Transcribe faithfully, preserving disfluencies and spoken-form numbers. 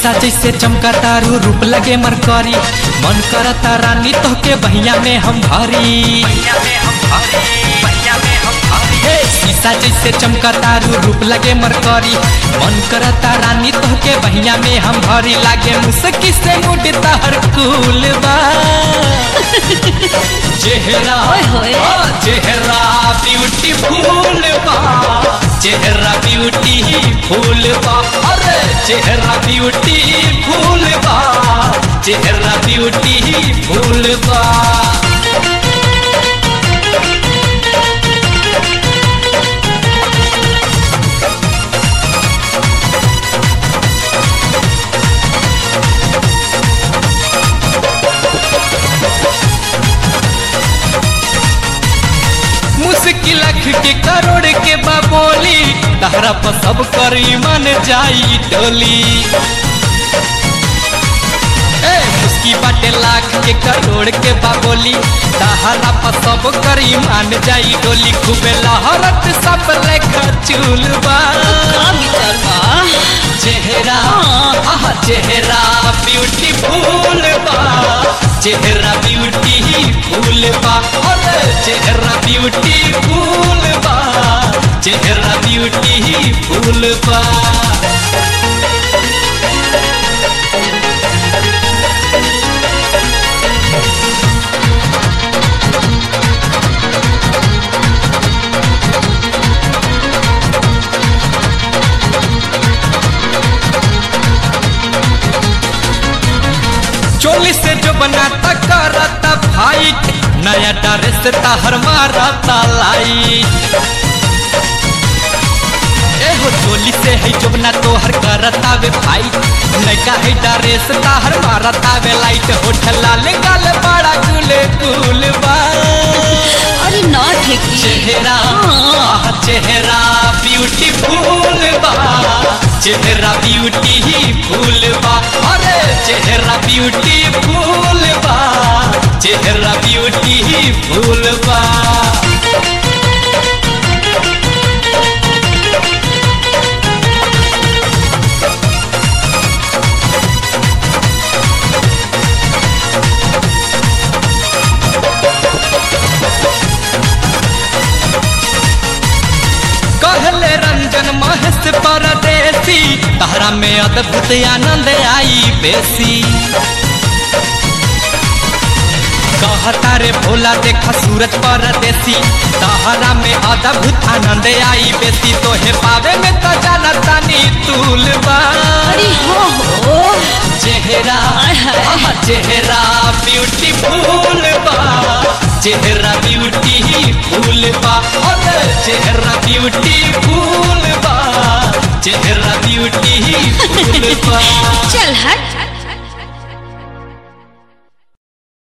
शीशा जैसे चमका तारू रूप लगे मरकरी मन करता रानी तो के बहिया में हम भरी हे शीशा जैसे चमका तारू रूप लगे मरकरी मन करता रानी तो के बहिया में हम भरी लागे मुस्की से मुड़ तहर कुल बा चेहरा चेहरा ब्यूटीफुल बा चेहरा ब्यूटीफुल बा अरे चेहरा ब्यूटीफुल बा चेहरा ब्यूटीफुल बा मुश्किल के करोड़ के बाबोली तहरा पर सब करी मन जाई डोली ए मुस्की बाटे लाख के करोड़ के बाबोली तहरा पर सब करी मन जाई डोली खूबे लहरत सब लेखा चूलबा चेहरा आहा चेहरा ब्यूटीफुल बा चेहरा ब्यूटीफुल बा अरे चेहरा ब्यूटीफुल बा चेहरा ब्यूटीफुल बा चोली से जो बनाता करता फाइट नया ड्रेस तहर मारता लाइट एहो चोली से है जो बना तोहर करता वे फाइट नया है ड्रेस तहर मारता वे लाइट होठ लाल गाल बड़ा गुले गुल बा अरे ना ठीक चेहरा चेहरा ब्यूटीफुल बा चेहरा ब्यूटीफुल बा अरे चेहरा ब्यूटीफुल बा चेहरा ब्यूटीफुल बा कहले रंजन महेश परदेसी तहरा में अद्भुत आनंद आई बेसी कहता रे भोला देखा सूरज परदेसी तहरा में अद्भुत आनंद आई बेसी तोहे पावे में तो जाना तानी तुलबा अरे हो हो चेहरा चेहरा ब्यूटीफुल बा चेहरा ब्यूटीफुल बा अरे चेहरा ब्यूटीफुल बा चेहरा ब्यूटीफुल बा चल हट।